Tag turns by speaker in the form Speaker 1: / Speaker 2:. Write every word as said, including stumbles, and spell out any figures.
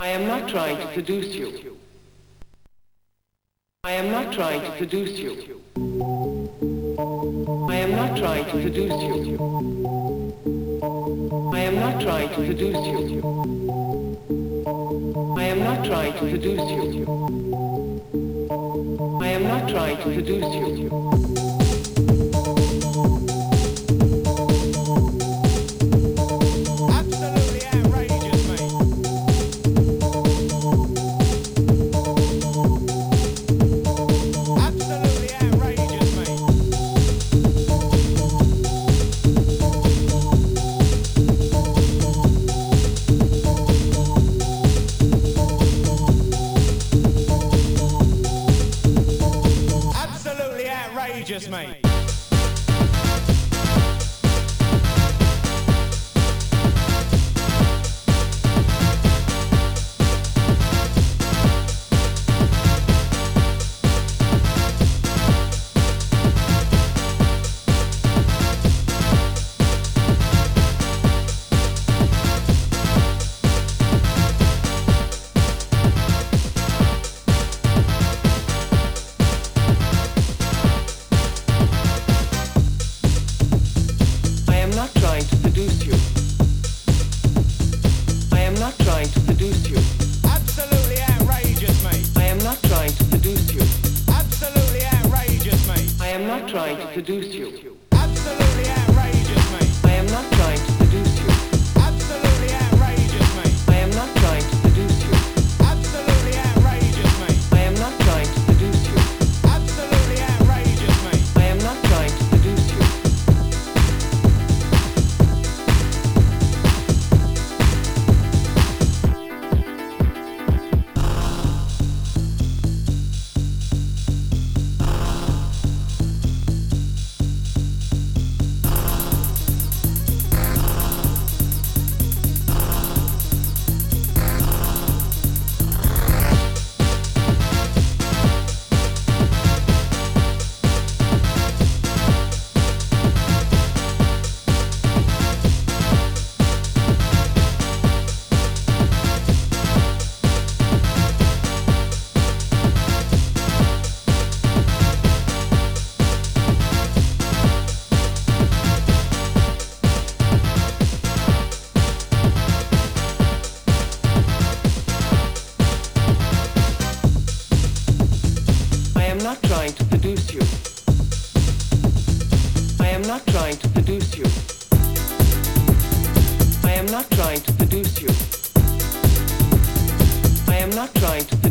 Speaker 1: I am not trying to seduce you. I am not trying to seduce you. I am not trying to seduce you. I am not trying to seduce you. I am not trying to seduce you. I am not trying to seduce you.
Speaker 2: Outrageous, mate.
Speaker 1: Trying to seduce you.
Speaker 2: Absolutely outrageous, mate.
Speaker 1: I am not trying to seduce you.
Speaker 2: Absolutely outrageous, mate.
Speaker 1: I am not trying to seduce you.
Speaker 2: Absolutely outrageous, mate.
Speaker 1: I am not trying to seduce you.
Speaker 2: Absolutely outrageous, mate.
Speaker 1: I am not trying to seduce you. I am not trying to seduce you. I am not trying to seduce you. I am not trying to seduce you. I am not trying to seduce you.